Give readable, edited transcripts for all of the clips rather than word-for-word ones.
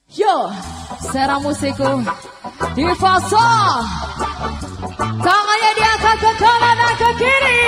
Yo, Sera Musikku di fase. Tangannya diangkat ke kanan dan ke kiri.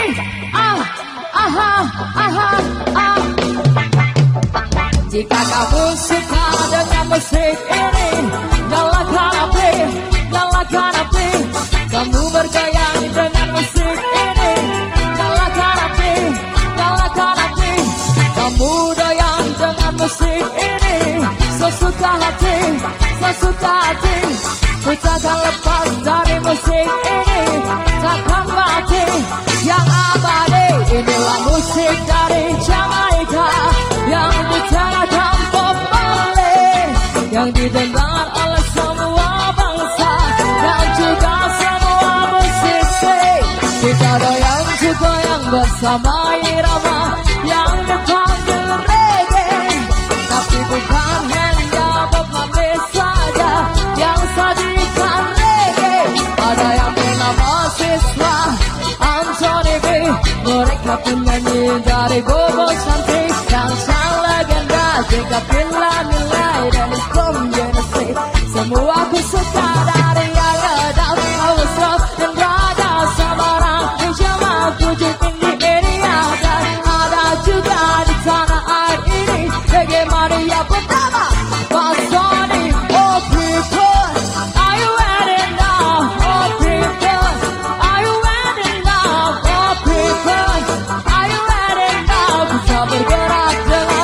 Jika kamu suka dengan musik ini, nyalakan api, nyalakan api. Kamu bergoyang dengan musik ini, nyalakan api, nyalakan api. Kamu doyan dengan musik ini, sesuka hati, sesuka hati. Ku takkan lepas dari musik ini, takkan mati yang abadi. Inilah musik dari Jamaika yang dicarakan Bob Marley, yang didengar oleh semua bangsa dan juga semua musisi. Kita doyan juga yang bersama irama yang dipanggil reggae, tapi bukan hanya Bob Marley saja yang sajikan reggae. Ada yang bernama Siswa, Anthony B, mereka penyanyi dari Bobo Cantik dan sang legenda Jacob Bila Nilai dan Islam Genesi. Semua aku suka dari yang ada Ausro dan Raja Samarang yang cuma puji tinggi ini ada juga di tanah air ini. Bagaimana ya pertama Pasoni, oh people, are you ready now? Oh people, are you ready now? Oh people, are you ready now? Bisa bergerak dengan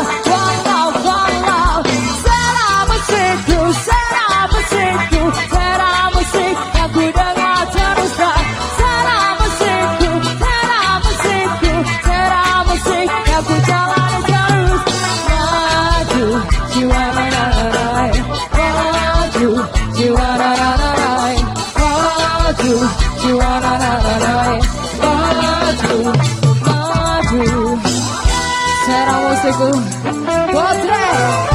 walau. Sera musikku, sera musikku, sera musik yang ku dengar teruskan. Sera musikku, sera musikku, sera musik yang ku jalani terus. Maju, jiwa nananai, maju, jiwa nananai, maju, jiwa nananai, maju, maju. Sera musikku, Potre.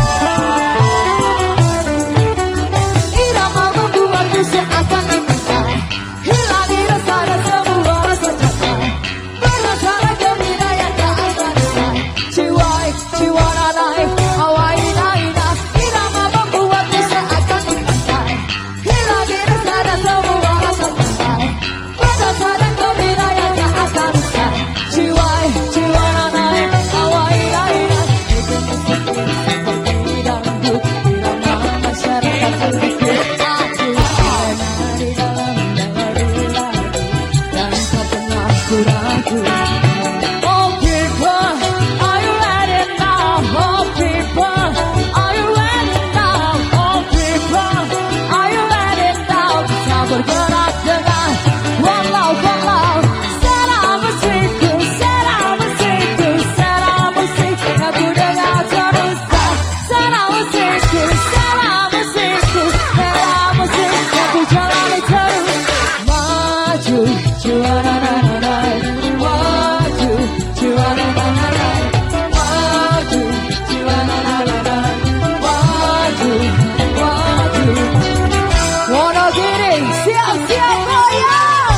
Irama membuatku seakan dipisah, hilang rasa dan semua rasa capek. Berdasarkan gembira yang tak akan usai. Jiwa nanai, awai naina. Irama membuatku seakan dipisah, hilang rasa dan semua rasa capek. Berdasarkan gembira yang tak akan usai. Jiwa nanai, awai naina. Seperti dangdut, irama masyarakat berpikir aku ada di dalam melodi lagu dan tak pernah ku ragu. Oh people, are you ready now? Oh people, are you ready now? Oh people, are you ready now? Bisa bergerak dengan walau. Sera musikku, sera musikku, sera musik yang ku dengar teruskan. Sera musikku, sera musikku, sera musik yang ku jalani terus. Maju, jiwa nananai, maju, jiwa nananai, maju, jiwa nananai, maju. Wonogiri, siap-siap goyang.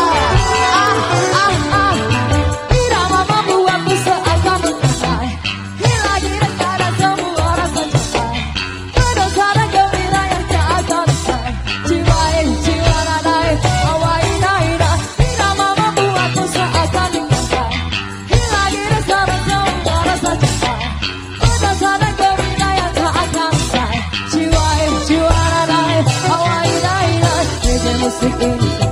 Irama membuatku seakan selesai, hilang rasa dan semua rasa capek. Berdasarkan gembira yang tak akan usai. Jiwa nanai, awai naina. Irama membuatku seakan selesai, hilang rasa dan semua rasa capek. Berdasarkan gembira yang tak akan usai. Jiwa nanai, awai naina. Reggae musik ini